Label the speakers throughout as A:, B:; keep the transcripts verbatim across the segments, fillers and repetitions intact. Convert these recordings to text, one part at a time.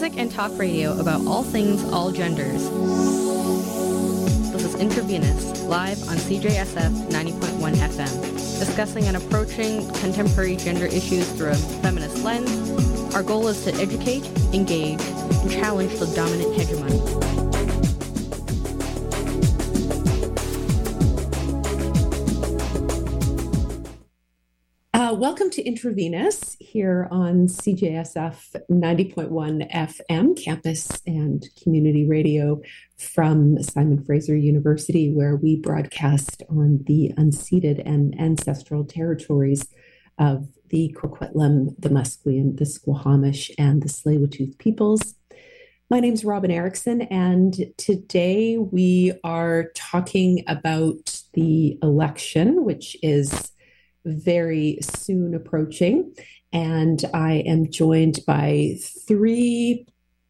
A: music and talk radio about all things, all genders. This is Intravenous, live on C J S F ninety point one F M, discussing and approaching contemporary gender issues through a feminist lens. Our goal is to educate, engage, and challenge the dominant hegemony.
B: Uh, welcome to Intravenous here on C J S F ninety point one F M, campus and community radio from Simon Fraser University, where we broadcast on the unceded and ancestral territories of the Coquitlam, the Musqueam, the Squamish, and the Tsleil-Waututh peoples. My name is Robin Erickson, and today we are talking about the election, which is very soon approaching, and I am joined by three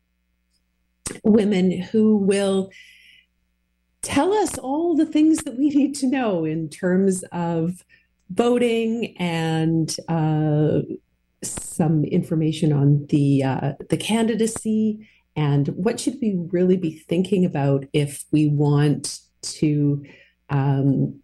B: women who will tell us all the things that we need to know in terms of voting and uh, some information on the uh, the candidacy and what should we really be thinking about if we want to um,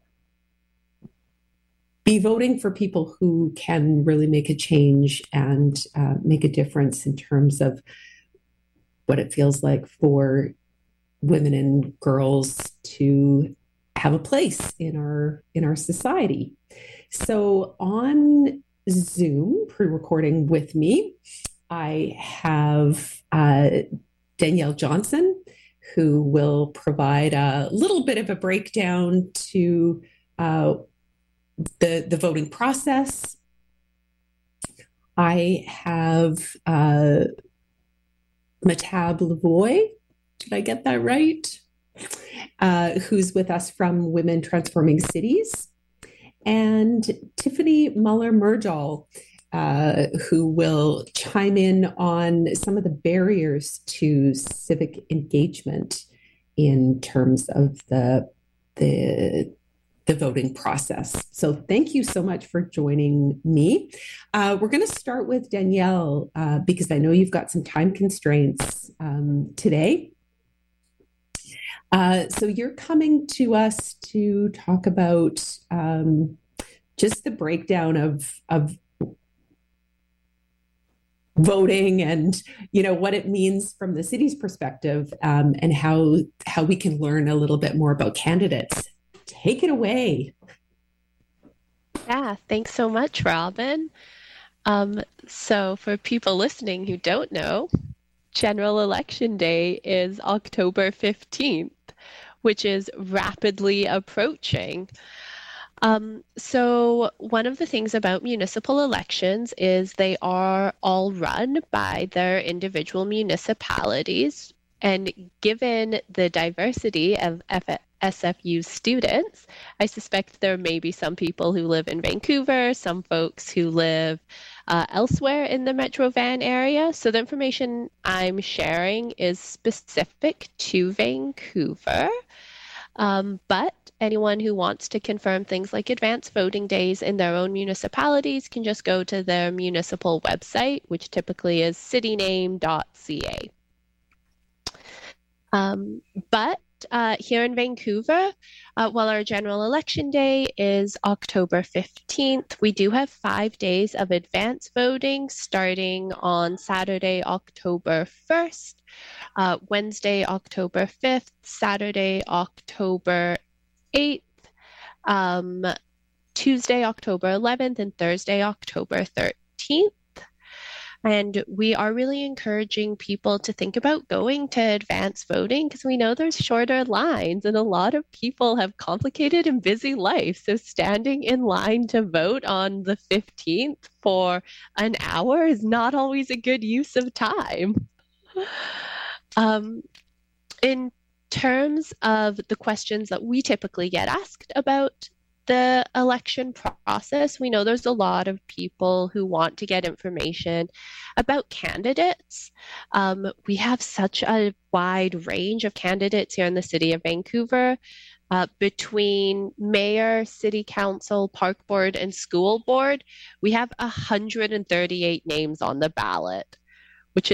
B: be voting for people who can really make a change and uh, make a difference in terms of what it feels like for women and girls to have a place in our in our society. So on Zoom, pre-recording with me, I have uh, Danielle Johnson, who will provide a little bit of a breakdown to uh, the, the voting process. I have uh, Mahtab Lavoie, did I get that right? Uh, who's with us from Women Transforming Cities, and Tiffany Muller-Murdahl, uh, who will chime in on some of the barriers to civic engagement in terms of the the the voting process. So thank you so much for joining me. Uh, we're going to start with Danielle uh, because I know you've got some time constraints um, today. Uh, so you're coming to us to talk about um, just the breakdown of of voting and, you know, what it means from the city's perspective, um, and how how we can learn a little bit more about candidates. Take it away.
C: Yeah, thanks so much, Robin. Um, so for people listening who don't know, General Election Day is October fifteenth, which is rapidly approaching. Um, so one of the things about municipal elections is they are all run by their individual municipalities. And given the diversity of F- S F U students, I suspect there may be some people who live in Vancouver, some folks who live uh, elsewhere in the Metro Van area. So the information I'm sharing is specific to Vancouver. Um, but anyone who wants to confirm things like advanced voting days in their own municipalities can just go to their municipal website, which typically is cityname dot c a. Um, but uh, here in Vancouver, uh, while our general election day is October fifteenth, we do have five days of advance voting starting on Saturday, October first, uh, Wednesday, October fifth, Saturday, October eighth, um, Tuesday, October eleventh, and Thursday, October thirteenth. And we are really encouraging people to think about going to advance voting because we know there's shorter lines and a lot of people have complicated and busy lives. So standing in line to vote on the fifteenth for an hour is not always a good use of time. Um, in terms of the questions that we typically get asked about the election process, we know there's a lot of people who want to get information about candidates. Um, we have such a wide range of candidates here in the city of Vancouver. Uh, between mayor, city council, park board, and school board, we have one hundred thirty-eight names on the ballot, which is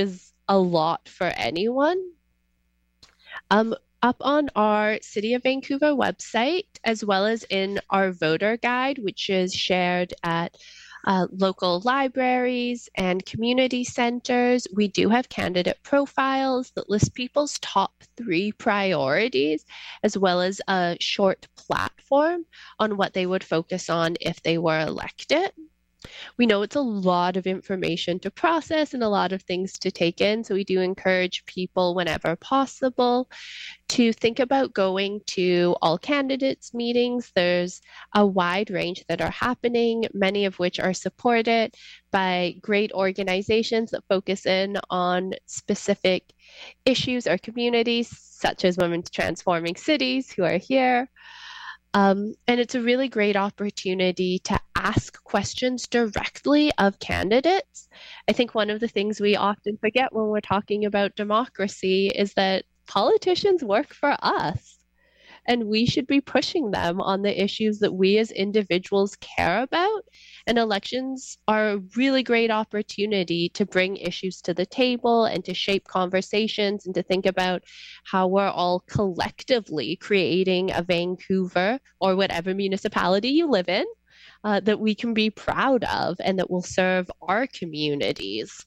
C: a lot for anyone. Um, up on our City of Vancouver website, as well as in our voter guide, which is shared at uh, local libraries and community centers, we do have candidate profiles that list people's top three priorities, as well as a short platform on what they would focus on if they were elected. We know it's a lot of information to process and a lot of things to take in, so we do encourage people whenever possible to think about going to all candidates meetings. There's a wide range that are happening, many of which are supported by great organizations that focus in on specific issues or communities, such as Women Transforming Cities, who are here. Um, and it's a really great opportunity to ask questions directly of candidates. I think one of the things we often forget when we're talking about democracy is that politicians work for us, and we should be pushing them on the issues that we as individuals care about. And elections are a really great opportunity to bring issues to the table and to shape conversations and to think about how we're all collectively creating a Vancouver or whatever municipality you live in uh, that we can be proud of and that will serve our communities.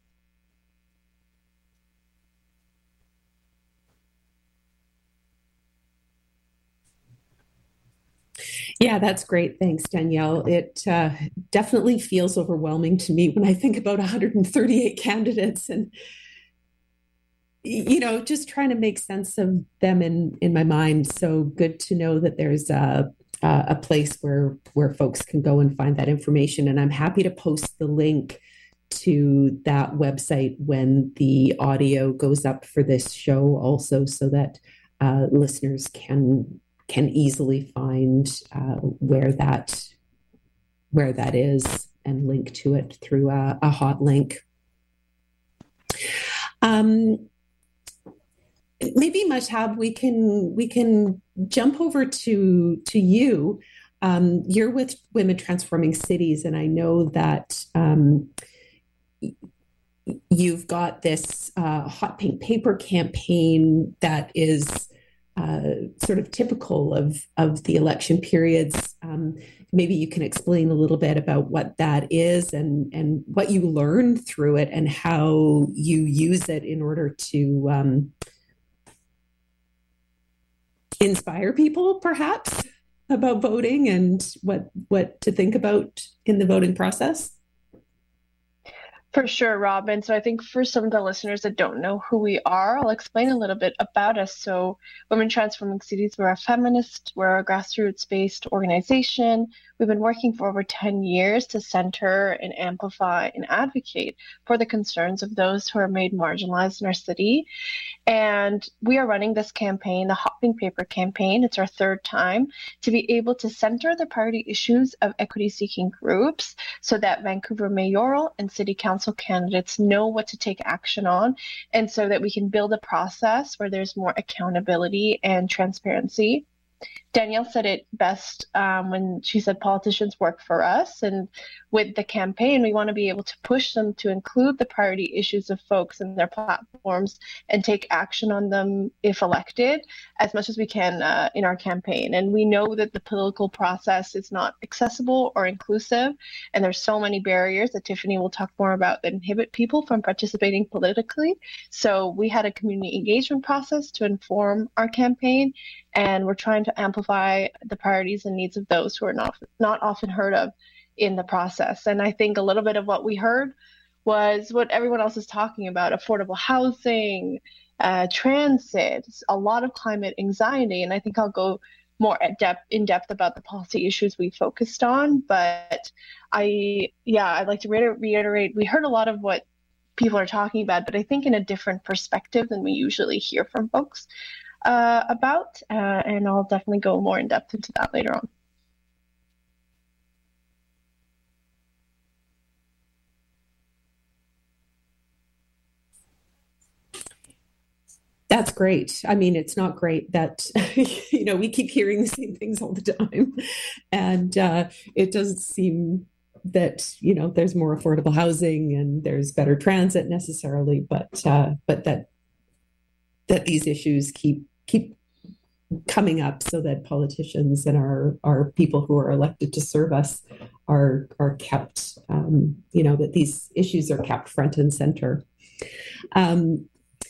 B: Yeah, that's great. Thanks, Danielle. It uh, definitely feels overwhelming to me when I think about one hundred thirty-eight candidates and, you know, just trying to make sense of them in, in my mind. So good to know that there's a, a place where, where folks can go and find that information. And I'm happy to post the link to that website when the audio goes up for this show also, so that uh, listeners can can easily find uh, where that where that is and link to it through a, a hot link. Um, maybe Mahtab, we can we can jump over to to you. Um, you're with Women Transforming Cities, and I know that um, you've got this uh, hot pink paper campaign that is Uh, sort of typical of of the election periods. Um, maybe you can explain a little bit about what that is and and what you learned through it and how you use it in order to um, inspire people, perhaps, about voting and what what to think about in the voting process.
D: For sure, Robin. So I think for some of the listeners that don't know who we are, I'll explain a little bit about us. So Women Transforming Cities, we're a feminist, we're a grassroots-based organization. We've been working for over ten years to center and amplify and advocate for the concerns of those who are made marginalized in our city. And we are running this campaign, the Hot Pink Paper campaign. It's our third time to be able to center the priority issues of equity-seeking groups so that Vancouver mayoral and city council candidates know what to take action on, and so that we can build a process where there's more accountability and transparency. Danielle said it best um, when she said politicians work for us. And with the campaign, we want to be able to push them to include the priority issues of folks in their platforms and take action on them if elected as much as we can uh, in our campaign. And we know that the political process is not accessible or inclusive. And there's so many barriers that Tiffany will talk more about that inhibit people from participating politically. So we had a community engagement process to inform our campaign. And we're trying to amplify the priorities and needs of those who are not not often heard of in the process. And I think a little bit of what we heard was what everyone else is talking about: affordable housing, uh, transit, a lot of climate anxiety. And I think I'll go more at depth, in depth about the policy issues we focused on. But I, yeah, I'd like to reiterate, we heard a lot of what people are talking about, but I think in a different perspective than we usually hear from folks uh, about. Uh, and I'll definitely go more in depth into that later on.
B: That's great. I mean, it's not great that, you know, we keep hearing the same things all the time. And uh, it doesn't seem that, you know, there's more affordable housing and there's better transit necessarily, but uh, but that that these issues keep keep coming up so that politicians and our our people who are elected to serve us are are kept, um, you know, that these issues are kept front and center. Um,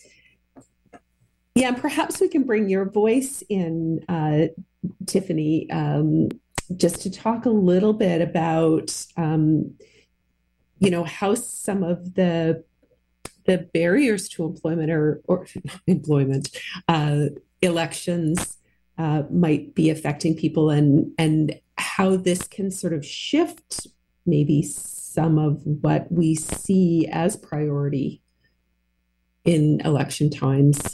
B: yeah, perhaps we can bring your voice in, uh, Tiffany, um, just to talk a little bit about, um, you know, how some of the the barriers to employment or, or employment uh, elections uh, might be affecting people, and and how this can sort of shift maybe some of what we see as priority in election times.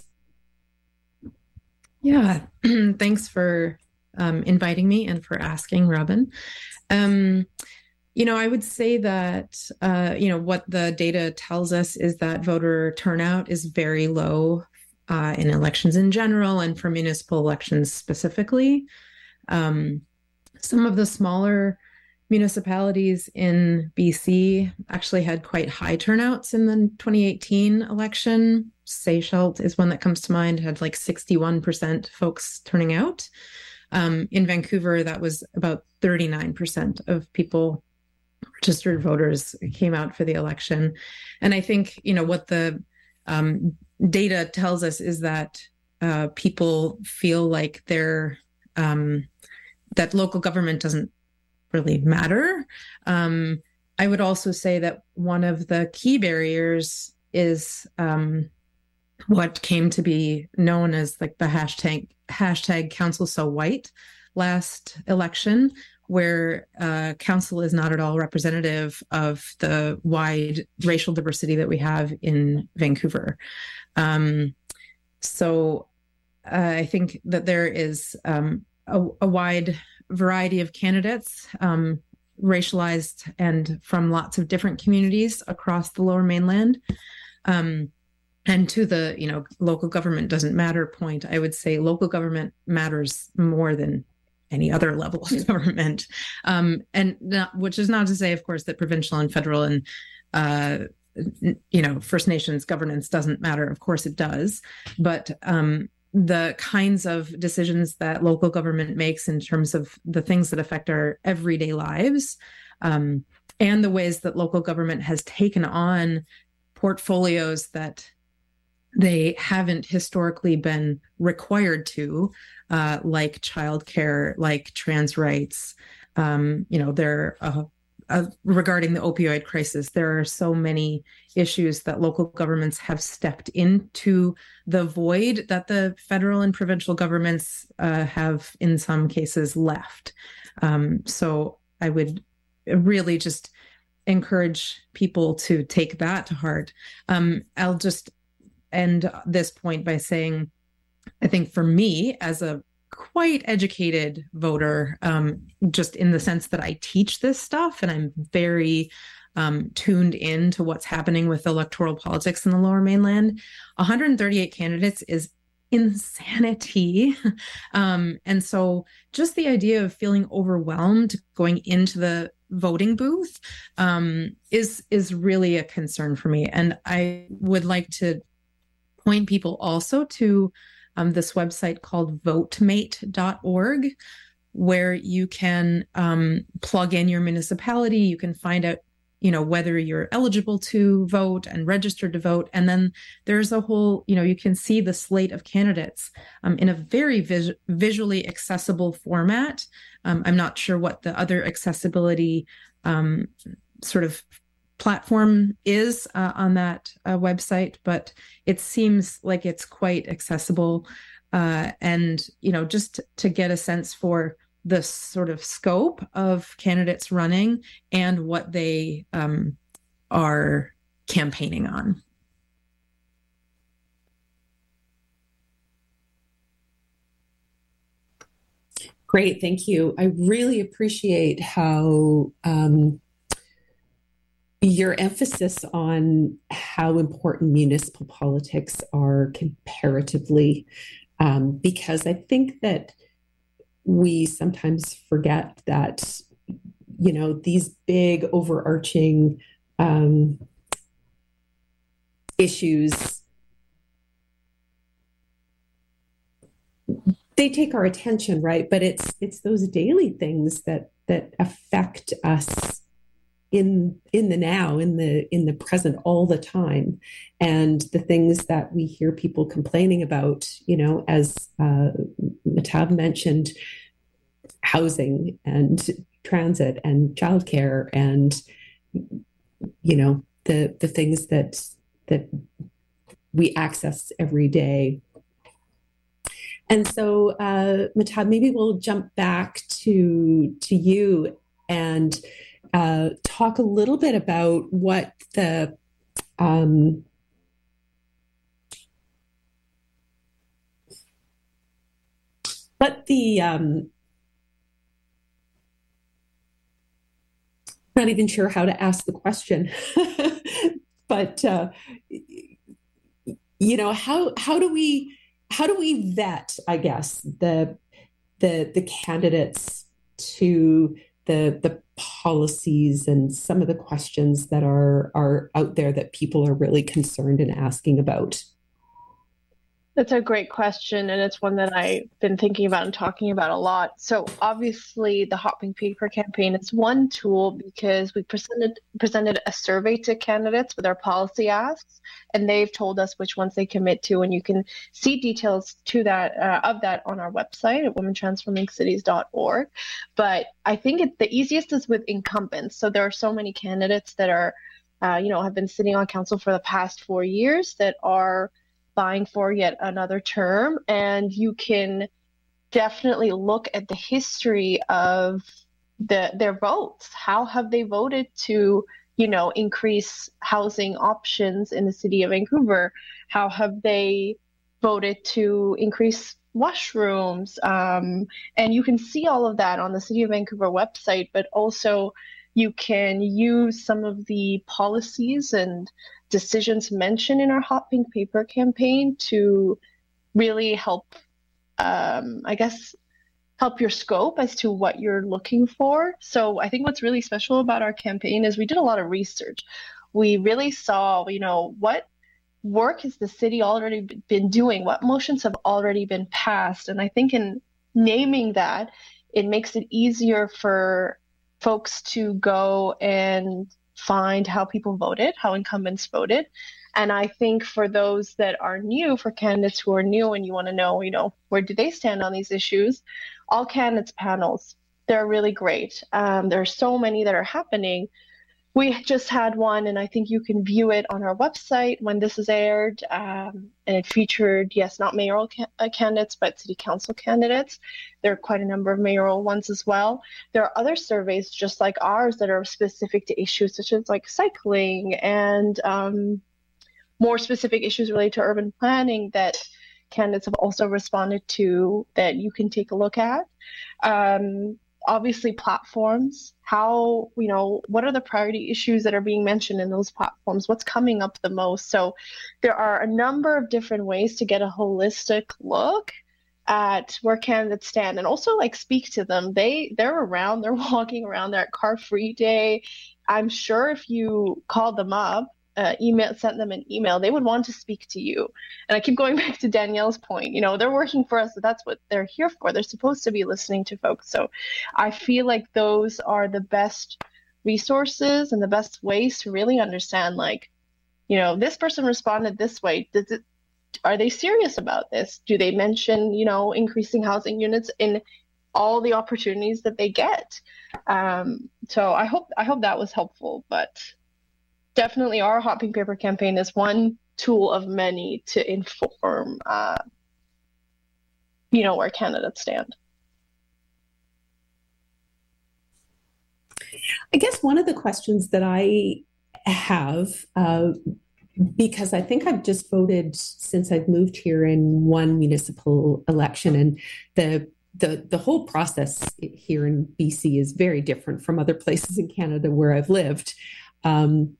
E: Yeah, thanks for um, inviting me and for asking, Robin. Um, you know, I would say that, uh, you know, what the data tells us is that voter turnout is very low uh, in elections in general and for municipal elections specifically. Um, some of the smaller municipalities in B C actually had quite high turnouts in the twenty eighteen election. Seychelles is one that comes to mind, had like sixty-one percent folks turning out. Um, in Vancouver, that was about thirty-nine percent of people, registered voters, came out for the election. And I think, you know, what the um, data tells us is that uh, people feel like they're, um, that local government doesn't really matter. Um, I would also say that one of the key barriers is um, what came to be known as like the hashtag hashtag council so white last election, where uh, council is not at all representative of the wide racial diversity that we have in Vancouver. Um, so uh, I think that there is um, a, a wide variety of candidates, um, racialized and from lots of different communities across the Lower Mainland. Um, and to the, you know, local government doesn't matter point, I would say local government matters more than any other level of government. Um, and not, which is not to say, of course, that provincial and federal and, uh, you know, First Nations governance doesn't matter. Of course it does. But um, the kinds of decisions that local government makes in terms of the things that affect our everyday lives, um, and the ways that local government has taken on portfolios that they haven't historically been required to, uh, like childcare, like trans rights. Um, you know, there uh, uh, regarding the opioid crisis, there are so many issues that local governments have stepped into the void that the federal and provincial governments uh, have, in some cases, left. Um, so I would really just encourage people to take that to heart. Um, I'll just end this point by saying, I think for me, as a quite educated voter, um, just in the sense that I teach this stuff and I'm very um, tuned in to what's happening with electoral politics in the Lower Mainland, one hundred thirty-eight candidates is insanity. Um, and so just the idea of feeling overwhelmed going into the voting booth um, is, is really a concern for me. And I would like to point people also to um, this website called vote mate dot org, where you can um, plug in your municipality. You can find out, you know, whether you're eligible to vote and registered to vote. And then there's a whole, you know, you can see the slate of candidates um, in a very vis- visually accessible format. Um, I'm not sure what the other accessibility um, sort of platform is uh, on that uh, website, but it seems like it's quite accessible. Uh, and, you know, just to get a sense for the sort of scope of candidates running and what they um, are campaigning on.
B: Great, thank you. I really appreciate how um, your emphasis on how important municipal politics are comparatively, um, because I think that we sometimes forget that you know, these big overarching um, issues, they take our attention, right? But it's it's those daily things that that affect us in in the now, in the in the present, all the time, and the things that we hear people complaining about, you know, as uh, Mehtab mentioned, housing and transit and childcare, and you know, the the things that that we access every day. And so, uh, Mehtab, maybe we'll jump back to to you and uh, talk a little bit about what the um, what the um, not even sure how to ask the question, but uh, you know, how how do we how do we vet, I guess, the the the candidates to the the policies and some of the questions that are are out there that people are really concerned and asking about?
D: That's a great question, and it's one that I've been thinking about and talking about a lot. So obviously, the Hot Pink Paper campaign is one tool because we presented presented a survey to candidates with our policy asks, and they've told us which ones they commit to, and you can see details to that uh, of that on our website at women transforming cities dot org. But I think it, the easiest is with incumbents. So there are so many candidates that are, uh, you know, have been sitting on council for the past four years that are vying for yet another term, and you can definitely look at the history of the their votes. How have they voted to, you know, increase housing options in the city of Vancouver? How have they voted to increase washrooms? Um, and you can see all of that on the City of Vancouver website, but also you can use some of the policies and decisions mentioned in our Hot Pink Paper campaign to really help, um, I guess, help your scope as to what you're looking for. So I think what's really special about our campaign is we did a lot of research. We really saw, you know, what work has the city already been doing? What motions have already been passed? And I think in naming that, it makes it easier for folks to go and find how people voted, how incumbents voted. And I think for those that are new, for candidates who are new and you want to know, you know, where do they stand on these issues, all candidates panels, they're really great. Um, there are so many that are happening. We just had one, and I think you can view it on our website when this is aired. Um, and it featured, yes, not mayoral ca- uh, candidates, but city council candidates. There are quite a number of mayoral ones as well. There are other surveys just like ours that are specific to issues such as like cycling and um, more specific issues related to urban planning that candidates have also responded to that you can take a look at. Um, Obviously, platforms, how, you know, what are the priority issues that are being mentioned in those platforms? What's coming up the most? So there are a number of different ways to get a holistic look at where candidates stand and also like speak to them. They, they're around, they're walking around, they're at Car Free Day. I'm sure if you called them up, Uh, email, sent them an email, they would want to speak to you. And I keep going back to Danielle's point, you know, they're working for us, so that's what they're here for. They're supposed to be listening to folks. So I feel like those are the best resources and the best ways to really understand, like, you know, this person responded this way. Does it, are they serious about this? Do they mention, you know, increasing housing units in all the opportunities that they get? Um, so I hope, I hope that was helpful, but definitely our Hot Pink Paper campaign is one tool of many to inform, uh, you know, where candidates stand.
B: I guess one of the questions that I have, uh, because I think I've just voted since I've moved here in one municipal election, and the the the whole process here in B C is very different from other places in Canada where I've lived. Um,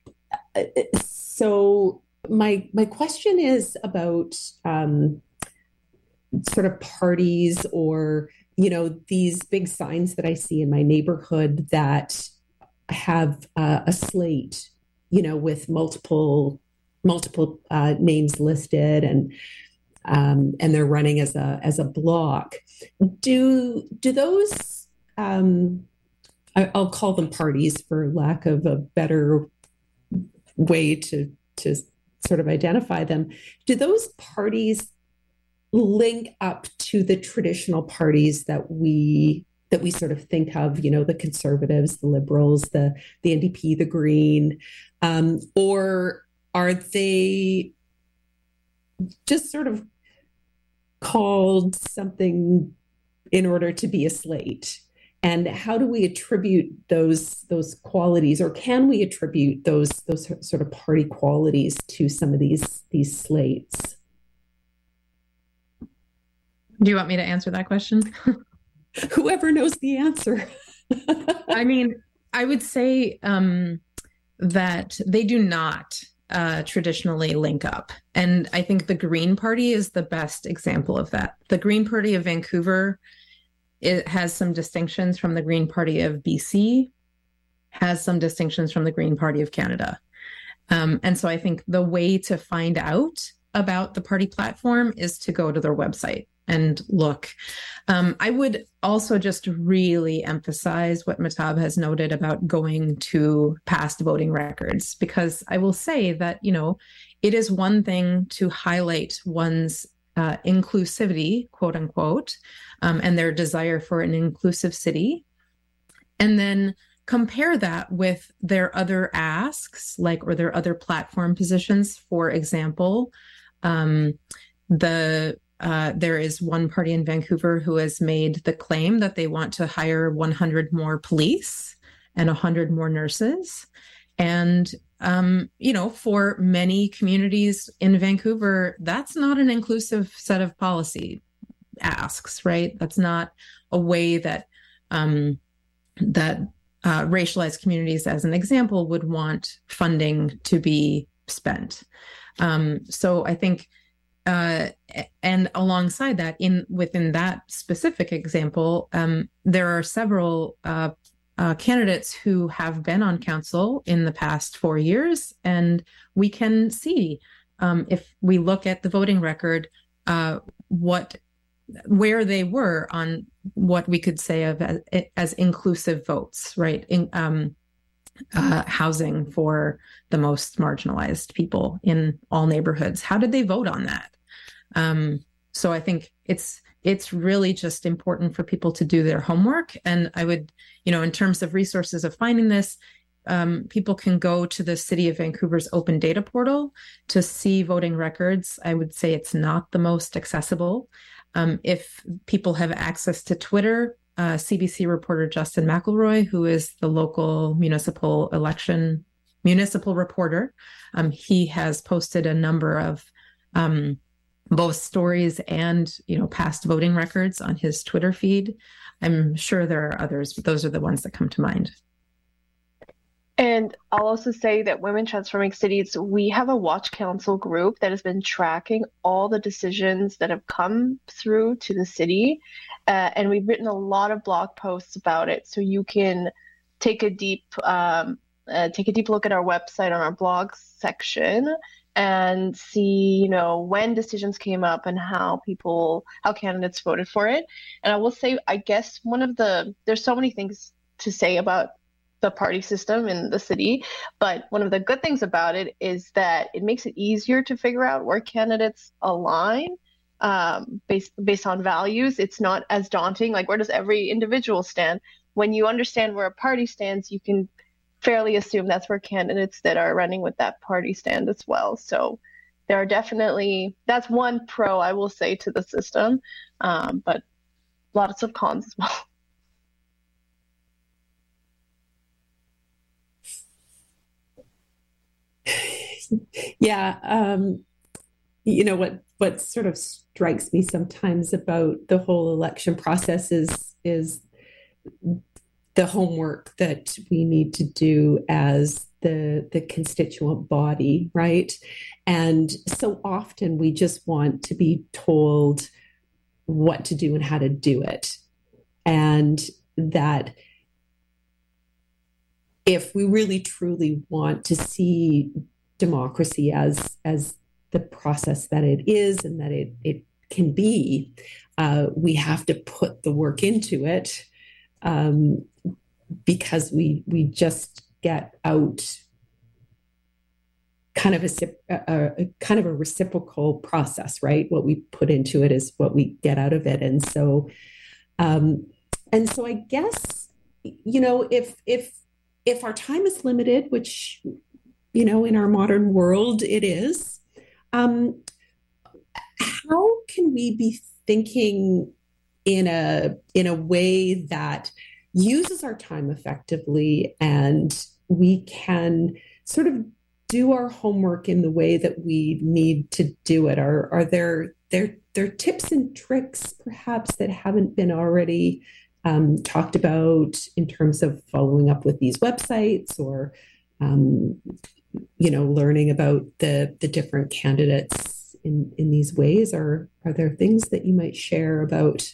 B: So my my question is about um, sort of parties or you know, these big signs that I see in my neighborhood that have uh, a slate, you know, with multiple multiple uh, names listed, and um, and they're running as a as a block. Do do those um, I, I'll call them parties for lack of a better way to to sort of identify them. Do those parties link up to the traditional parties that we that we sort of think of, you know, the Conservatives, the Liberals, the the N D P, the Green, um, or are they just sort of called something in order to be a slate? And how do we attribute those those qualities, or can we attribute those those sort of party qualities to some of these these slates?
E: Do you want me to answer that question?
B: Whoever knows the answer.
E: I mean, I would say um, that they do not uh, traditionally link up. And I think the Green Party is the best example of that. The Green Party of Vancouver, it has some distinctions from the Green Party of B C, has some distinctions from the Green Party of Canada. Um, and so I think the way to find out about the party platform is to go to their website and look. Um, I would also just really emphasize what Mahtab has noted about going to past voting records, because I will say that, you know, it is one thing to highlight one's uh, inclusivity, quote unquote, um, and their desire for an inclusive city, and then compare that with their other asks, like, or their other platform positions. For example, um, the Uh, there is one party in Vancouver who has made the claim that they want to hire one hundred more police and one hundred more nurses. And, um, you know, for many communities in Vancouver, that's not an inclusive set of policy asks, right? That's not a way that um, that uh, racialized communities, as an example, would want funding to be spent. Um, so I think Uh, and alongside that, in within that specific example, um, there are several uh, uh, candidates who have been on council in the past four years, and we can see um, if we look at the voting record, uh, what where they were on what we could say of as, as inclusive votes, right? In, um, Uh, housing for the most marginalized people in all neighborhoods. How did they vote on that? Um, so I think it's it's really just important for people to do their homework. And I would, you know, in terms of resources of finding this, um, people can go to the City of Vancouver's open data portal to see voting records. I would say it's not the most accessible. Um, if people have access to Twitter, Uh, C B C reporter Justin McElroy, who is the local municipal election municipal reporter, um, he has posted a number of um, both stories and, you know, past voting records on his Twitter feed. I'm sure there are others, but those are the ones that come to mind.
D: And I'll also say that Women Transforming Cities, we have a Watch Council group that has been tracking all the decisions that have come through to the city. Uh, and we've written a lot of blog posts about it. So you can take a deep um, uh, take a deep look at our website on our blog section and see, you know, when decisions came up and how people, how candidates voted for it. And I will say, I guess one of the, there's so many things to say about the party system in the city, but one of the good things about it is that it makes it easier to figure out where candidates align um, based based on values. It's not as daunting, like where does every individual stand? When you understand where a party stands, you can fairly assume that's where candidates that are running with that party stand as well. So there are definitely, that's one pro I will say to the system, um, but lots of cons as well.
B: Yeah, um, you know what? What sort of strikes me sometimes about the whole election process is is the homework that we need to do as the the constituent body, right? And so often we just want to be told what to do and how to do it, and that if we really truly want to see democracy as as the process that it is and that it it can be, uh, we have to put the work into it, um, because we we just get out kind of a, a, a kind of a reciprocal process, right? What we put into it is what we get out of it, and so um, and so I guess, you know, if if if our time is limited, which, you know, in our modern world it is, um, how can we be thinking in a in a way that uses our time effectively, and we can sort of do our homework in the way that we need to do it? Are are there there there tips and tricks perhaps that haven't been already um, talked about in terms of following up with these websites, or um, you know, learning about the the different candidates in in these ways? Or are there things that you might share about?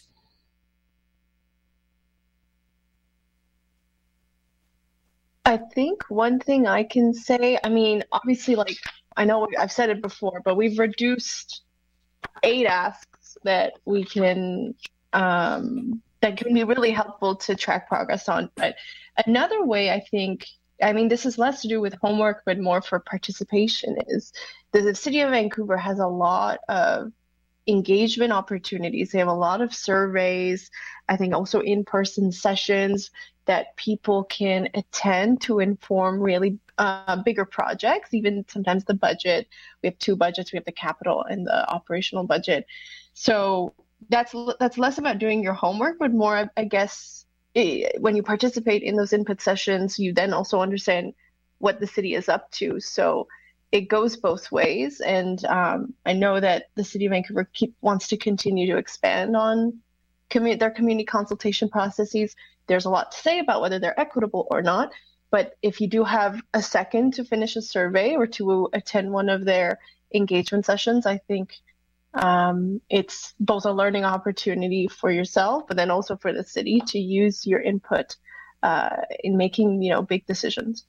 D: I think one thing I can say, I mean, obviously, like, I know I've said it before, but we've reduced eight asks that we can, um, that can be really helpful to track progress on. But another way, I think, I mean, this is less to do with homework, but more for participation, is that the City of Vancouver has a lot of engagement opportunities. They have a lot of surveys, I think also in-person sessions that people can attend to inform really uh, bigger projects, even sometimes the budget. We have two budgets. We have the capital and the operational budget. So that's that's less about doing your homework, but more, I guess, when you participate in those input sessions, you then also understand what the city is up to. So it goes both ways. And um, I know that the City of Vancouver keep, wants to continue to expand on commu- their community consultation processes. There's a lot to say about whether they're equitable or not. But if you do have a second to finish a survey or to attend one of their engagement sessions, I think um, it's both a learning opportunity for yourself, but then also for the city to use your input uh, in making, you know, big decisions.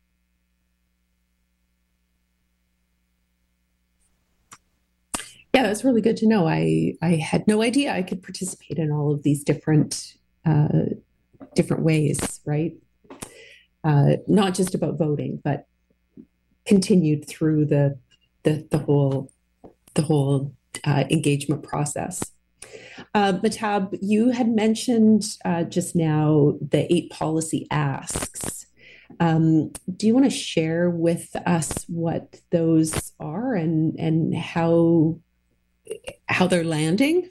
B: Yeah, that's really good to know. I I had no idea I could participate in all of these different uh, different ways, right? Uh, not just about voting, but continued through the the, the whole the whole uh, engagement process. Uh, Mahtab, you had mentioned uh, just now the eight policy asks. Um, do you want to share with us what those are and and how how they're landing?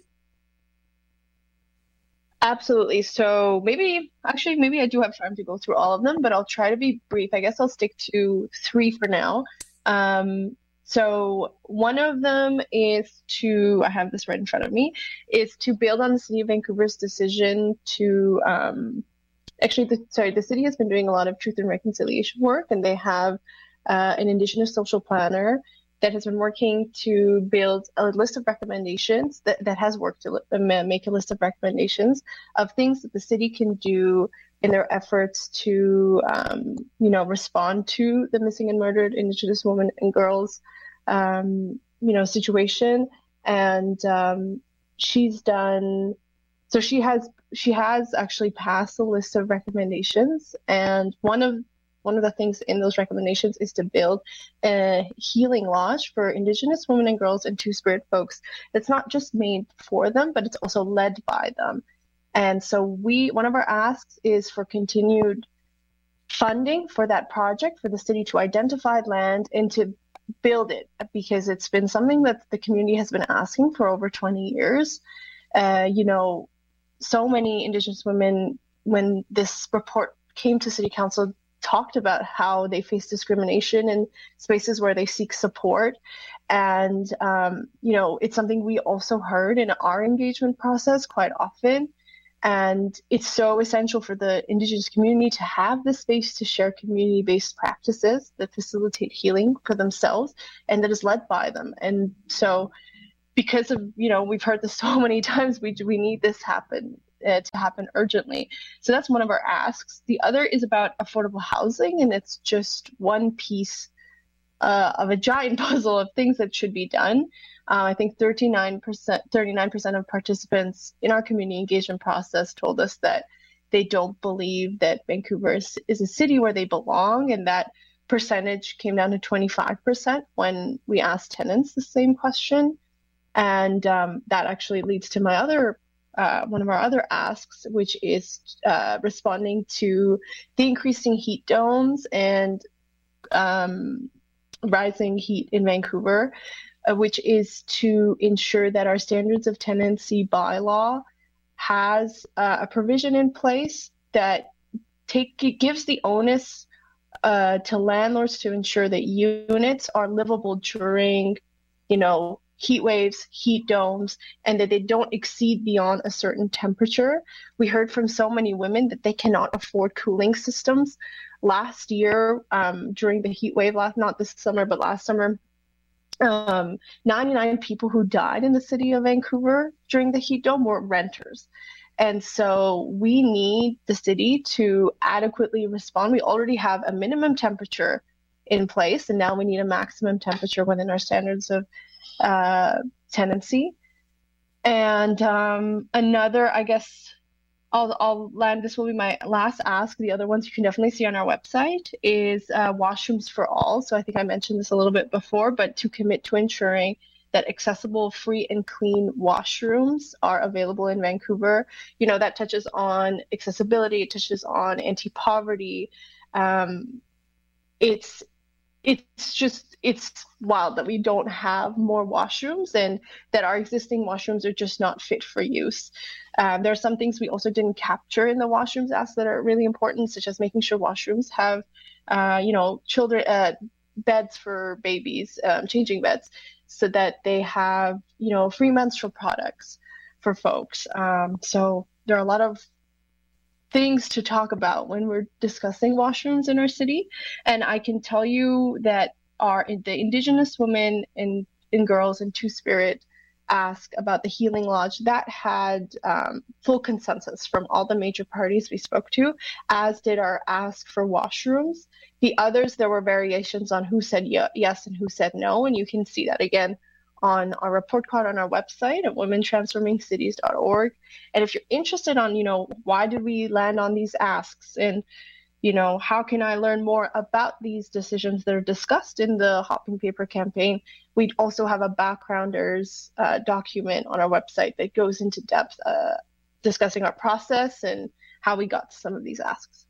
D: Absolutely. So maybe, actually, maybe I do have time to go through all of them, but I'll try to be brief. I guess I'll stick to three for now. Um, so one of them is to, I have this right in front of me, is to build on the City of Vancouver's decision to, um, actually, the, sorry, the city has been doing a lot of truth and reconciliation work, and they have uh, an Indigenous social planner that has been working to build a list of recommendations, that, that has worked to make a list of recommendations of things that the city can do in their efforts to, um, you know, respond to the missing and murdered Indigenous women and girls, um, you know, situation. And um, she's done, so she has, she has actually passed a list of recommendations. And one of One of the things in those recommendations is to build a healing lodge for Indigenous women and girls and Two-Spirit folks that's not just made for them, but it's also led by them. And so we, one of our asks is for continued funding for that project, for the city to identify land and to build it, because it's been something that the community has been asking for over twenty years. Uh, you know, so many Indigenous women, when this report came to City Council, talked about how they face discrimination in spaces where they seek support. And, um, you know, it's something we also heard in our engagement process quite often. And it's so essential for the Indigenous community to have the space to share community-based practices that facilitate healing for themselves and that is led by them. And so because of, you know, we've heard this so many times, we we need this happen. uh, to happen urgently. So that's one of our asks. The other is about affordable housing, and it's just one piece uh, of a giant puzzle of things that should be done. Uh, I think thirty-nine percent, thirty-nine percent of participants in our community engagement process told us that they don't believe that Vancouver is, is a city where they belong, and that percentage came down to twenty-five percent when we asked tenants the same question. And um, that actually leads to my other, uh, one of our other asks, which is uh, responding to the increasing heat domes and um, rising heat in Vancouver, uh, which is to ensure that our standards of tenancy bylaw has uh, a provision in place that take it gives the onus uh, to landlords to ensure that units are livable during, you know, heat waves, heat domes, and that they don't exceed beyond a certain temperature. We heard from so many women that they cannot afford cooling systems. Last year, um, during the heat wave, last not this summer, but last summer, um, ninety-nine people who died in the city of Vancouver during the heat dome were renters. And so we need the city to adequately respond. We already have a minimum temperature in place, and now we need a maximum temperature within our standards of uh, tenancy. And um, another, I guess, I'll, I'll land, this will be my last ask. The other ones you can definitely see on our website is uh, washrooms for all. So I think I mentioned this a little bit before, but to commit to ensuring that accessible, free and clean washrooms are available in Vancouver. You know, that touches on accessibility, it touches on anti-poverty. Um, it's, it's just, it's wild that we don't have more washrooms and that our existing washrooms are just not fit for use. Um, there are some things we also didn't capture in the washrooms ask that are really important, such as making sure washrooms have, uh, you know, children, uh, beds for babies, um, changing beds, so that they have, you know, free menstrual products for folks. Um, so there are a lot of things to talk about when we're discussing washrooms in our city. And I can tell you that our the Indigenous women and, and girls in Two-Spirit ask about the Healing Lodge, that had um, full consensus from all the major parties we spoke to, as did our ask for washrooms. The others, there were variations on who said yes and who said no, and you can see that again on our report card on our website at women transforming cities dot org. And if you're interested on, you know, why did we land on these asks, and, you know, how can I learn more about these decisions that are discussed in the Hopping Paper campaign, we also have a backgrounders uh, document on our website that goes into depth uh, discussing our process and how we got to some of these asks.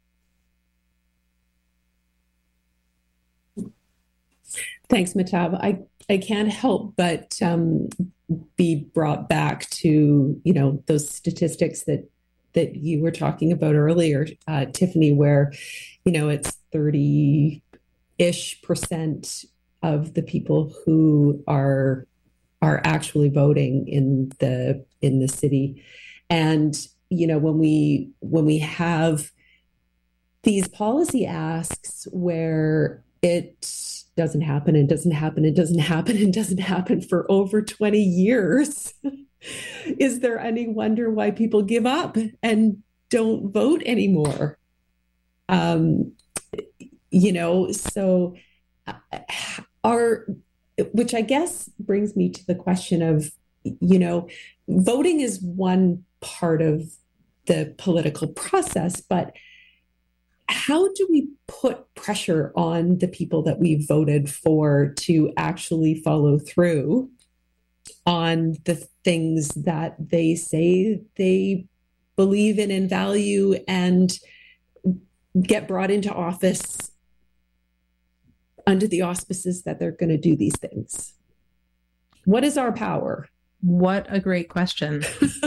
B: Thanks, Mahtab. I, I can't help but um, be brought back to, you know, those statistics that that you were talking about earlier, uh, Tiffany, where, you know, it's thirty-ish percent of the people who are are actually voting in the in the city. And, you know, when we when we have these policy asks where it doesn't happen and doesn't happen and doesn't happen and doesn't happen for over twenty years. Is there any wonder why people give up and don't vote anymore? Um, you know, so our, which I guess brings me to the question of, you know, voting is one part of the political process, but how do we put pressure on the people that we voted for to actually follow through on the things that they say they believe in and value, and get brought into office under the auspices that they're going to do these things? What is our power?
E: What a great question.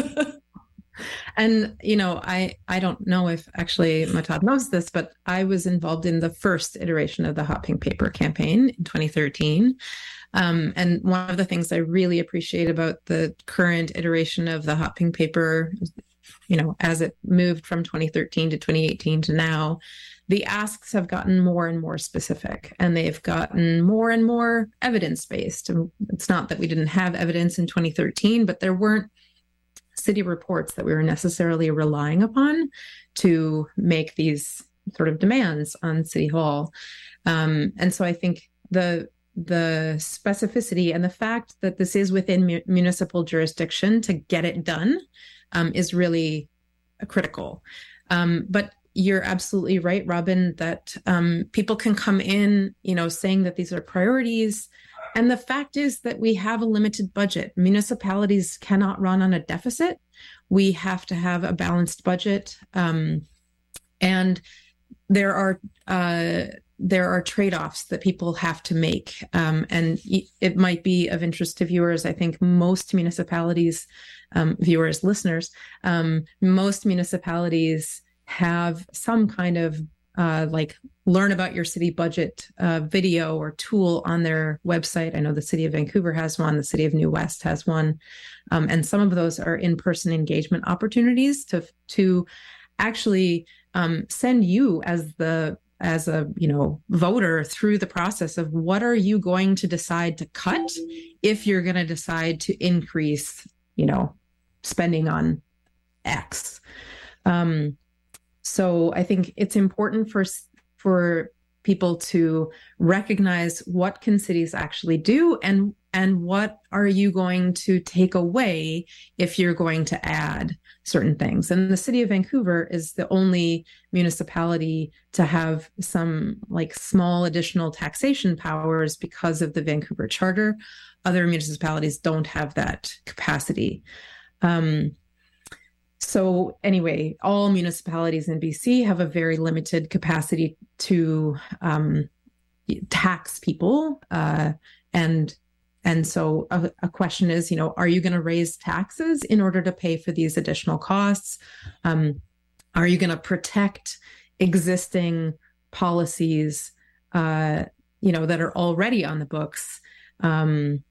E: And, you know, I, I don't know if actually Mahtab knows this, but I was involved in the first iteration of the Hopping Paper campaign in twenty thirteen. Um, and one of the things I really appreciate about the current iteration of the Hopping Paper, you know, as it moved from twenty thirteen to twenty eighteen to now, the asks have gotten more and more specific, and they've gotten more and more evidence-based. It's not that we didn't have evidence in twenty thirteen, but there weren't city reports that we were necessarily relying upon to make these sort of demands on City Hall. Um, and so I think the the specificity and the fact that this is within mu- municipal jurisdiction to get it done um, is really critical. Um, but you're absolutely right, Robin, that um, people can come in, you know, saying that these are priorities. And the fact is that we have a limited budget. Municipalities cannot run on a deficit. We have to have a balanced budget. Um, and there are uh, there are trade-offs that people have to make. Um, and it might be of interest to viewers. I think most municipalities, um, viewers, listeners, um, most municipalities have some kind of uh, like learn about your city budget uh, video or tool on their website. I know the City of Vancouver has one, the City of New West has one. Um, and some of those are in-person engagement opportunities to, to actually um, send you as the as a, you know, voter through the process of what are you going to decide to cut if you're going to decide to increase, you know, spending on X. Um, so I think it's important for, for people to recognize what can cities actually do and, and what are you going to take away if you're going to add certain things. And the City of Vancouver is the only municipality to have some like small additional taxation powers because of the Vancouver Charter. Other municipalities don't have that capacity. Um, so anyway, all municipalities in B C have a very limited capacity to um, tax people. Uh, and And so a, a question is, you know, are you going to raise taxes in order to pay for these additional costs? Um, are you going to protect existing policies, uh, you know, that are already on the books? Um,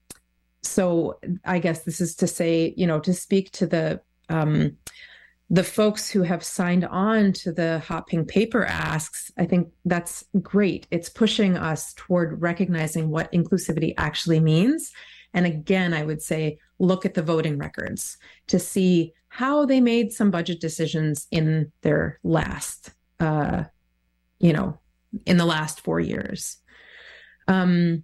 E: so I guess this is to say, you know, to speak to the um, the folks who have signed on to the Hot Pink Paper asks, I think that's great. It's pushing us toward recognizing what inclusivity actually means. And again, I would say, look at the voting records to see how they made some budget decisions in their last, uh, you know, in the last four years. Um,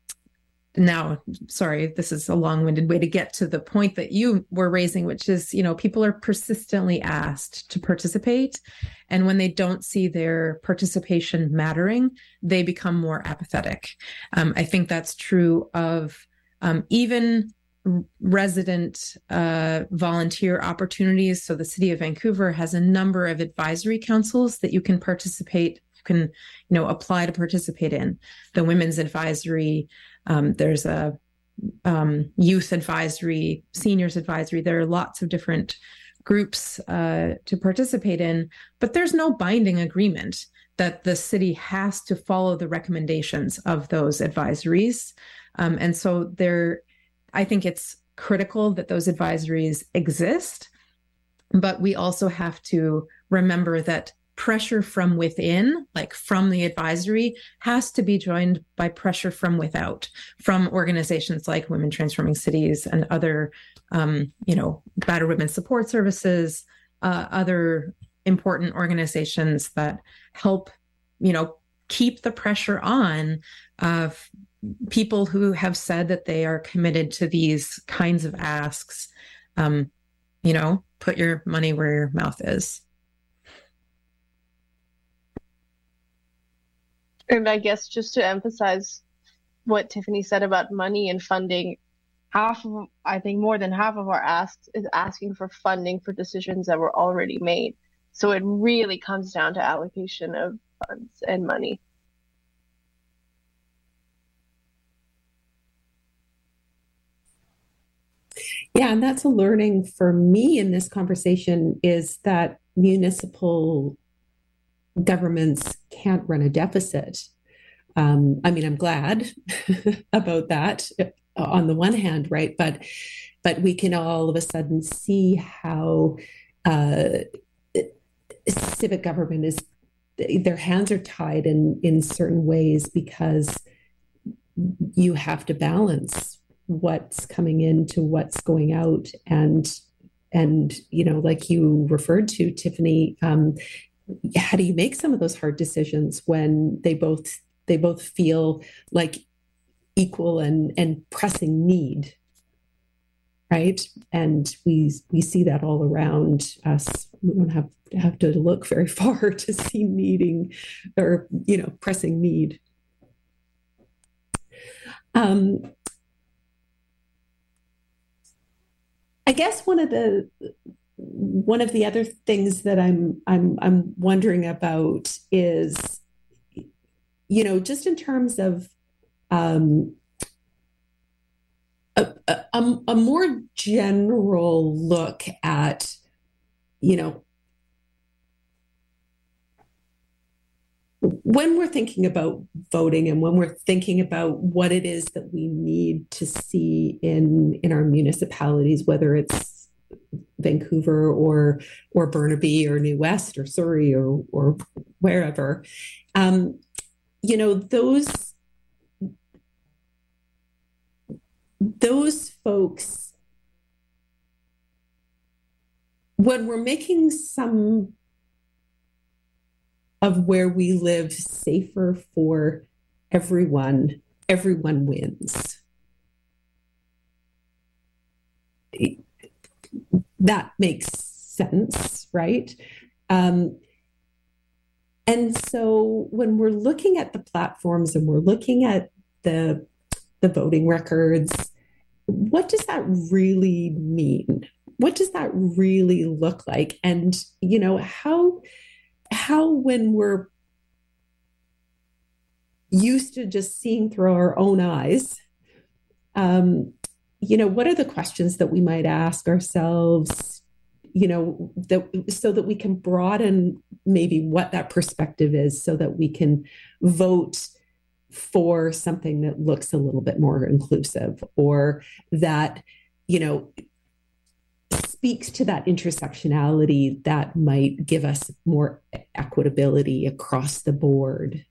E: Now, sorry, this is a long-winded way to get to the point that you were raising, which is, you know, people are persistently asked to participate. And when they don't see their participation mattering, they become more apathetic. Um, I think that's true of um, even resident uh, volunteer opportunities. So the City of Vancouver has a number of advisory councils that you can participate, you can, you know, apply to participate in. The Women's Advisory, Um, there's a um, youth advisory, seniors advisory. There are lots of different groups uh, to participate in, but there's no binding agreement that the city has to follow the recommendations of those advisories. Um, and so there, I think it's critical that those advisories exist, but we also have to remember that pressure from within, like from the advisory, has to be joined by pressure from without, from organizations like Women Transforming Cities and other, um, you know, battered women support services, uh, other important organizations that help, you know, keep the pressure on of people who have said that they are committed to these kinds of asks. Um, you know, put your money where your mouth is.
D: And I guess just to emphasize what Tiffany said about money and funding, half of, I think more than half of our asks is asking for funding for decisions that were already made. So it really comes down to allocation of funds and money.
B: Yeah, and that's a learning for me in this conversation is that municipal governments can't run a deficit. Um, I mean, I'm glad about that on the one hand, right? But but we can all of a sudden see how uh, civic government is, their hands are tied in, in certain ways because you have to balance what's coming in to what's going out. And and, you know, like you referred to, Tiffany, um, how do you make some of those hard decisions when they both they both feel like equal and and pressing need, right? And we we see that all around us. We don't have to have to look very far to see needing or, you know, pressing need. Um, I guess one of the one of the other things that I'm I'm I'm wondering about is, you know, just in terms of um, a, a, a more general look at, you know, when we're thinking about voting and when we're thinking about what it is that we need to see in in our municipalities, whether it's Vancouver or or Burnaby or New West or Surrey or or wherever, um, you know, those those folks, when we're making some of where we live safer for everyone, everyone wins. That makes sense, right? Um, and so when we're looking at the platforms and we're looking at the, the voting records, what does that really mean? What does that really look like? And, you know, how how when we're used to just seeing through our own eyes, um, you know, what are the questions that we might ask ourselves, you know, that so that we can broaden maybe what that perspective is so that we can vote for something that looks a little bit more inclusive, or that, you know, speaks to that intersectionality that might give us more equitability across the board?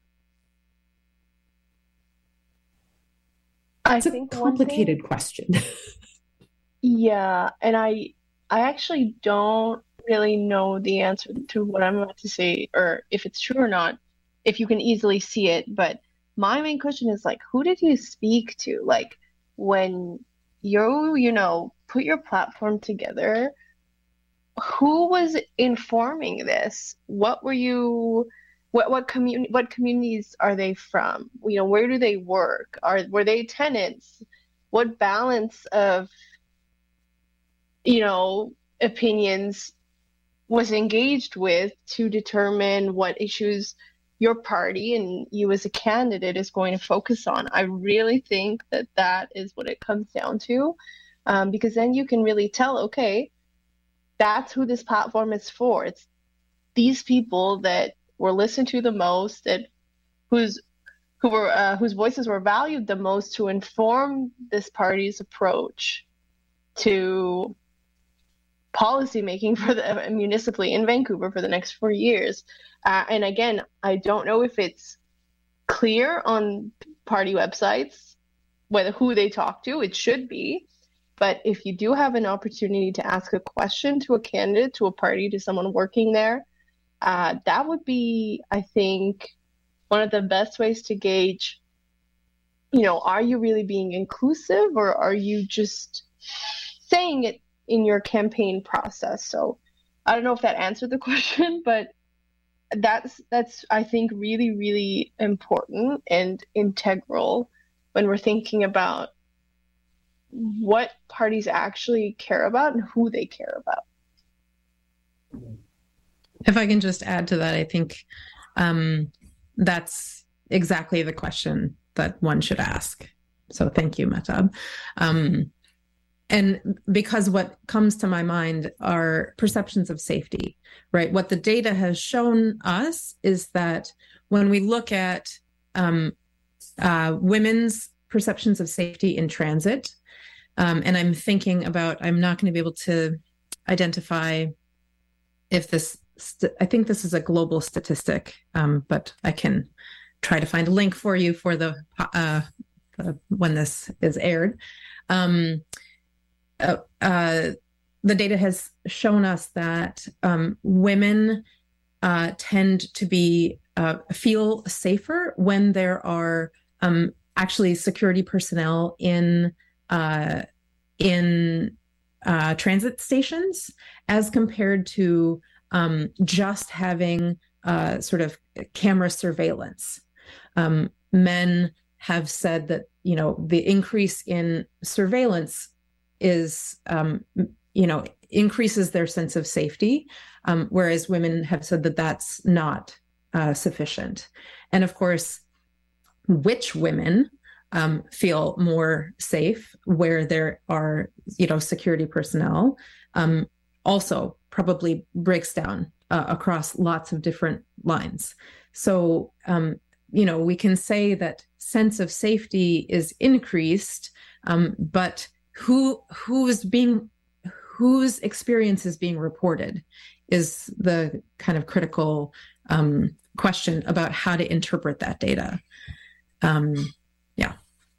D: I
B: It's a
D: think
B: complicated
D: thing,
B: question.
D: Yeah, and I I actually don't really know the answer to what I'm about to say, or if it's true or not, if you can easily see it. But my main question is like, who did you speak to? Like when you, you know, put your platform together, who was informing this? What were you, what what community, what communities are they from? You know, where do they work? Are were they tenants? What balance of, you know, opinions was engaged with to determine what issues your party and you as a candidate is going to focus on? I really think that that is what it comes down to, um, because then you can really tell, okay, that's who this platform is for. It's these people that were listened to the most, that whose who were uh, whose voices were valued the most to inform this party's approach to policy making for the uh, municipally in Vancouver for the next four years. Uh, and again, I don't know if it's clear on party websites whether who they talk to. It should be. But if you do have an opportunity to ask a question to a candidate, to a party, to someone working there, uh, that would be, I think, one of the best ways to gauge, you know, are you really being inclusive, or are you just saying it in your campaign process? So I don't know if that answered the question, but that's, that's I think, really, really important and integral when we're thinking about what parties actually care about and who they care about.
E: If I can just add to that, I think um, that's exactly the question that one should ask. So thank you, Mehtab. Um, and because what comes to my mind are perceptions of safety, right? What the data has shown us is that when we look at um, uh, women's perceptions of safety in transit, um, and I'm thinking about, I'm not going to be able to identify if this, st- I think this is a global statistic, um, but I can try to find a link for you for the, uh, the when this is aired. Um, uh, uh, the data has shown us that um, women uh, tend to be uh, feel safer when there are um, actually security personnel in uh, in uh, transit stations, as compared to um, just having uh, sort of camera surveillance. Um, men have said that, you know, the increase in surveillance is, um, you know, increases their sense of safety, um, whereas women have said that that's not uh, sufficient. And of course, which women um, feel more safe where there are, you know, security personnel, um, also probably breaks down uh, across lots of different lines. So, um, you know, we can say that sense of safety is increased, um, but who who's being whose experience is being reported is the kind of critical um, question about how to interpret that data. Um, yeah.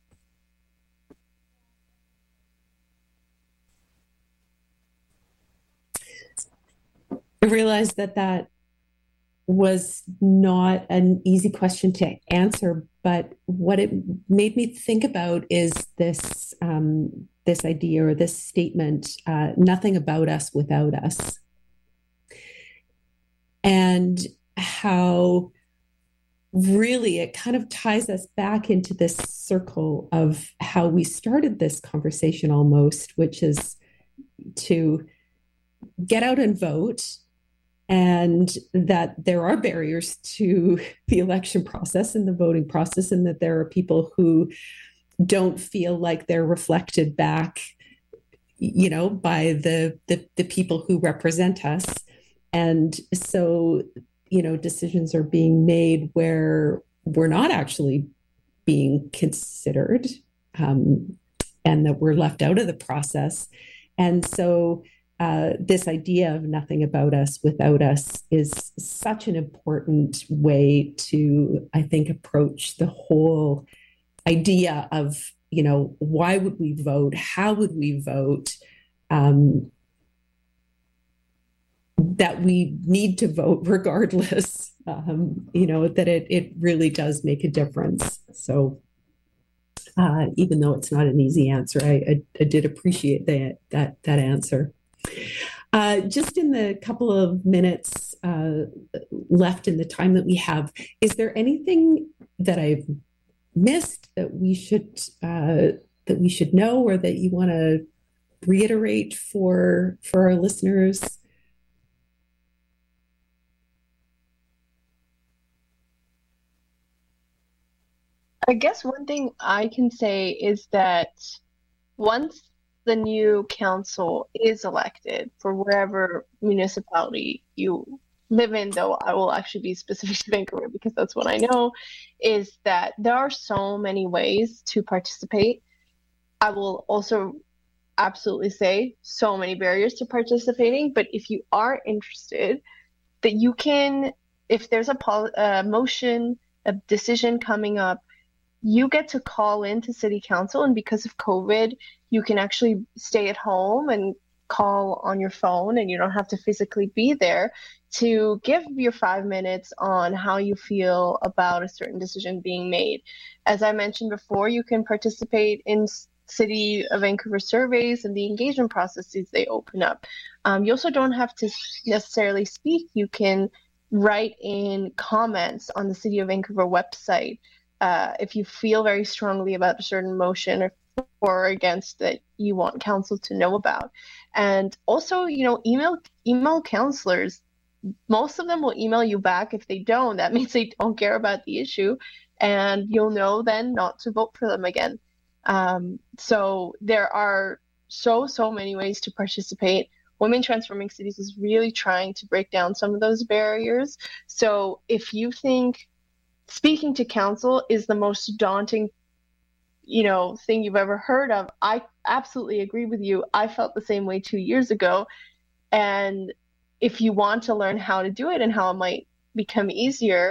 B: I realized that that was not an easy question to answer, but what it made me think about is this um, this idea or this statement, uh, nothing about us without us. And how really it kind of ties us back into this circle of how we started this conversation almost, which is to get out and vote, and that there are barriers to the election process and the voting process, and that there are people who don't feel like they're reflected back, you know, by the, the the people who represent us. And so, you know, decisions are being made where we're not actually being considered, um, and that we're left out of the process. And so uh, this idea of nothing about us without us is such an important way to, I think, approach the whole idea of, you know, why would we vote? How would we vote? Um, that we need to vote regardless, um, you know, that it, it really does make a difference. So uh, even though it's not an easy answer, I, I, I did appreciate that, that, that answer. Uh, just in the couple of minutes uh, left in the time that we have, is there anything that I've missed that we should uh, that we should know, or that you want to reiterate for for our listeners?
D: I guess one thing I can say is that once the new council is elected for wherever municipality you live in, though I will actually be specific to Vancouver because that's what I know, is that there are so many ways to participate. I will also absolutely say so many barriers to participating, but if you are interested, that you can, if there's a pol- uh, motion, a decision coming up, you get to call into city council, and because of COVID, you can actually stay at home and call on your phone, and you don't have to physically be there to give your five minutes on how you feel about a certain decision being made. As I mentioned before, you can participate in City of Vancouver surveys and the engagement processes they open up. Um, you also don't have to necessarily speak. You can write in comments on the City of Vancouver website. Uh, if you feel very strongly about a certain motion or or against that you want council to know about. And also, you know, email email counselors. Most of them will email you back. If they don't, that means they don't care about the issue, and you'll know then not to vote for them again. Um, so there are so, so many ways to participate. Women Transforming Cities is really trying to break down some of those barriers. So if you think speaking to council is the most daunting, you know, thing you've ever heard of, I absolutely agree with you. I felt the same way two years ago. And if you want to learn how to do it and how it might become easier,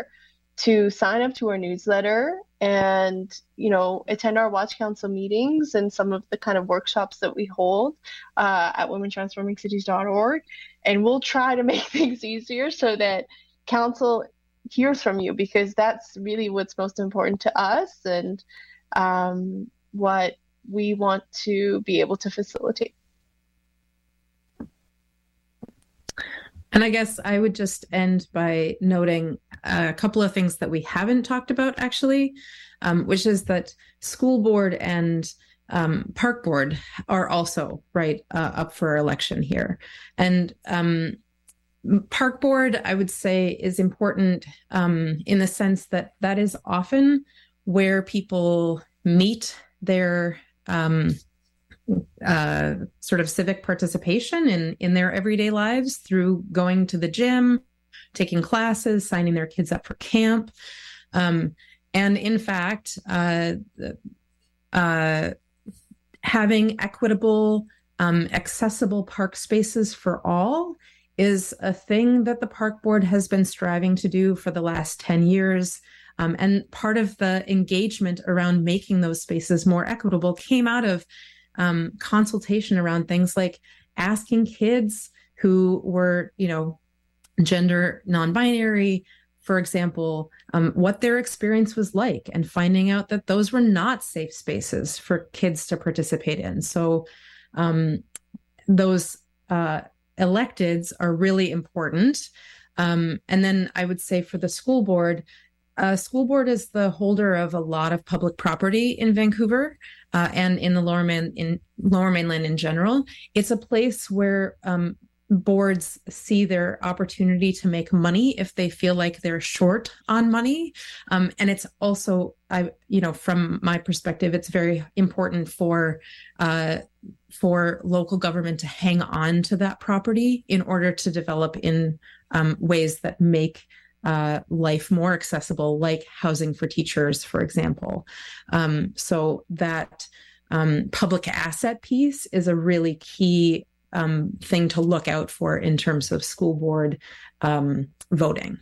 D: to sign up to our newsletter and, you know, attend our Watch Council meetings and some of the kind of workshops that we hold uh, at women transforming cities dot org. And we'll try to make things easier so that council hears from you, because that's really what's most important to us and um, what we want to be able to facilitate.
E: And I guess I would just end by noting a couple of things that we haven't talked about, actually, um, which is that school board and um, park board are also right uh, up for election here. And um, park board, I would say, is important um, in the sense that that is often where people meet their um, uh, sort of civic participation in, in their everyday lives through going to the gym, taking classes, signing their kids up for camp. Um, and in fact, uh, uh, having equitable, um, accessible park spaces for all is a thing that the park board has been striving to do for the last ten years. Um, and part of the engagement around making those spaces more equitable came out of um, consultation around things like asking kids who were, you know, gender non-binary, for example, um, what their experience was like, and finding out that those were not safe spaces for kids to participate in. So um, those uh, electeds are really important. Um, and then I would say for the school board, Uh, school board is the holder of a lot of public property in Vancouver uh, and in the Lower, Man- in Lower Mainland in general. It's a place where um, boards see their opportunity to make money if they feel like they're short on money. Um, and it's also, I, you know, from my perspective, it's very important for uh, for local government to hang on to that property in order to develop in um, ways that make Uh, life more accessible, like housing for teachers, for example. Um, so that um, public asset piece is a really key um, thing to look out for in terms of school board um, voting.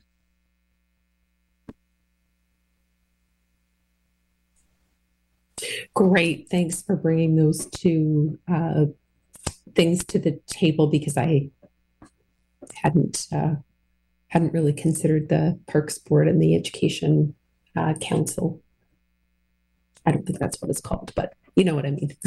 B: Great. Thanks for bringing those two uh, things to the table, because I hadn't uh, hadn't really considered the Parks Board and the Education uh, Council. I don't think that's what it's called, but you know what I mean.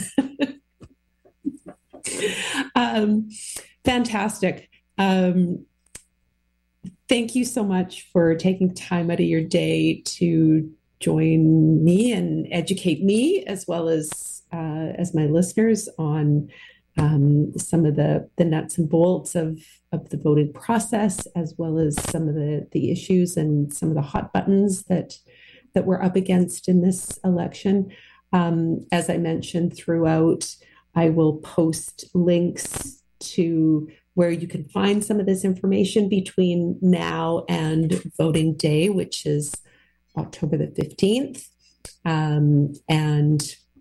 B: um, fantastic. Um, thank you so much for taking time out of your day to join me and educate me, as well as uh, as my listeners, on um, some of the, the nuts and bolts of, of the voting process, as well as some of the, the issues and some of the hot buttons that, that we're up against in this election. Um, as I mentioned throughout, I will post links to where you can find some of this information between now and voting day, which is October the fifteenth. Um, and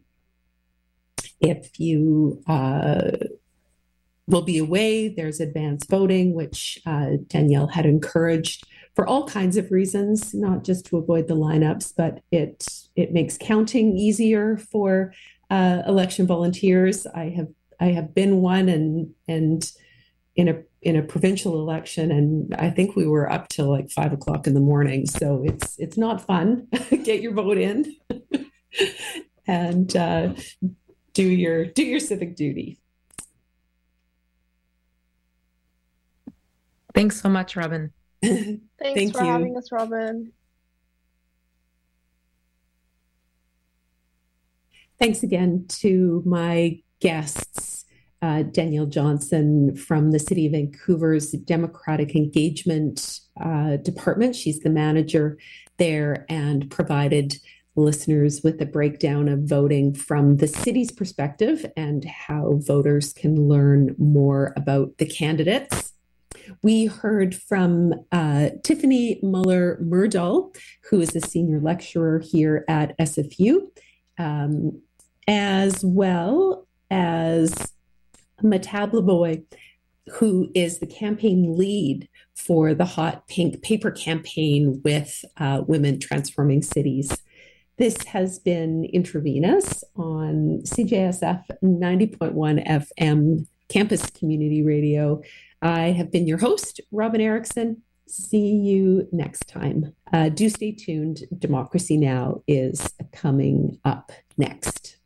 B: if you uh, will be away, there's advanced voting, which uh, Danielle had encouraged for all kinds of reasons, not just to avoid the lineups, but it it makes counting easier for uh, election volunteers. I have I have been one, and and in a in a provincial election, and I think we were up till like five o'clock in the morning. So it's it's not fun. Get your vote in, and uh, do your do your civic duty.
E: Thanks so much, Robin.
D: Thanks
B: Thank
D: for
B: you.
D: having us, Robin.
B: Thanks again to my guests, uh, Danielle Johnson from the City of Vancouver's Democratic Engagement uh, Department. She's the manager there, and provided listeners with a breakdown of voting from the city's perspective and how voters can learn more about the candidates. We heard from uh, Tiffany Muller-Murdahl, who is a senior lecturer here at S F U, um, as well as Mahtab Lavoie, who is the campaign lead for the Hot Pink Paper campaign with uh, Women Transforming Cities. This has been Intravenous on C J S F ninety point one F M Campus Community Radio. I have been your host, Robin Erickson. See you next time. Uh, do stay tuned. Democracy Now! Is coming up next.